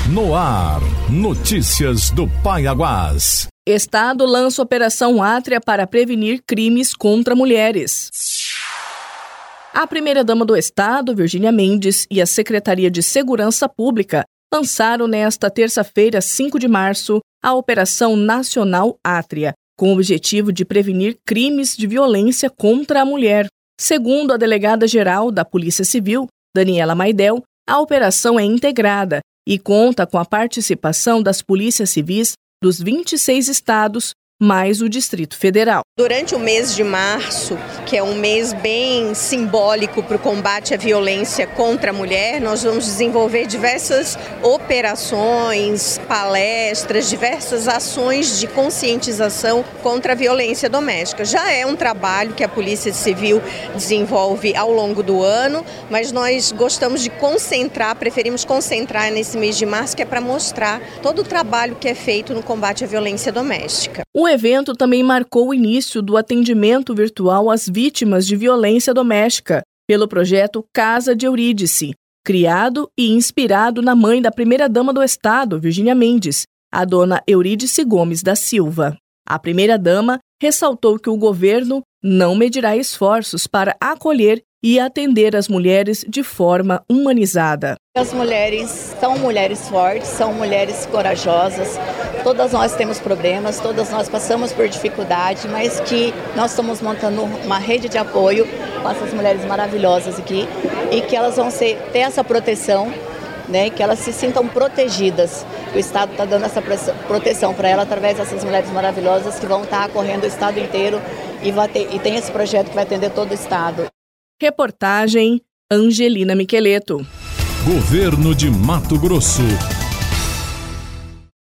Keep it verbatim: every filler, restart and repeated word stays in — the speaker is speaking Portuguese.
No ar, notícias do Paiaguás. Estado lança Operação Átria para prevenir crimes contra mulheres. A primeira-dama do Estado, Virgínia Mendes, e a Secretaria de Segurança Pública lançaram nesta terça-feira, cinco de março, a Operação Nacional Átria, com o objetivo de prevenir crimes de violência contra a mulher. Segundo a delegada-geral da Polícia Civil, Daniela Maidel, a operação é integrada e conta com a participação das polícias civis dos vinte e seis estados, mais o Distrito Federal. Durante o mês de março, que é um mês bem simbólico para o combate à violência contra a mulher, nós vamos desenvolver diversas operações, palestras, diversas ações de conscientização contra a violência doméstica. Já é um trabalho que a Polícia Civil desenvolve ao longo do ano, mas nós gostamos de concentrar, preferimos concentrar nesse mês de março, que é para mostrar todo o trabalho que é feito no combate à violência doméstica. O evento também marcou o início do atendimento virtual às vítimas de violência doméstica, pelo projeto Casa de Eurídice, criado e inspirado na mãe da primeira-dama do Estado, Virgínia Mendes, a dona Eurídice Gomes da Silva. A primeira-dama ressaltou que o governo não medirá esforços para acolher e atender as mulheres de forma humanizada. As mulheres são mulheres fortes, são mulheres corajosas. Todas nós temos problemas, todas nós passamos por dificuldade, mas que nós estamos montando uma rede de apoio com essas mulheres maravilhosas aqui e que elas vão ser, ter essa proteção, né, que elas se sintam protegidas. O Estado está dando essa proteção para elas através dessas mulheres maravilhosas que vão estar correndo o Estado inteiro e, vai ter, e tem esse projeto que vai atender todo o Estado. Reportagem Angelina Micheleto. Governo de Mato Grosso.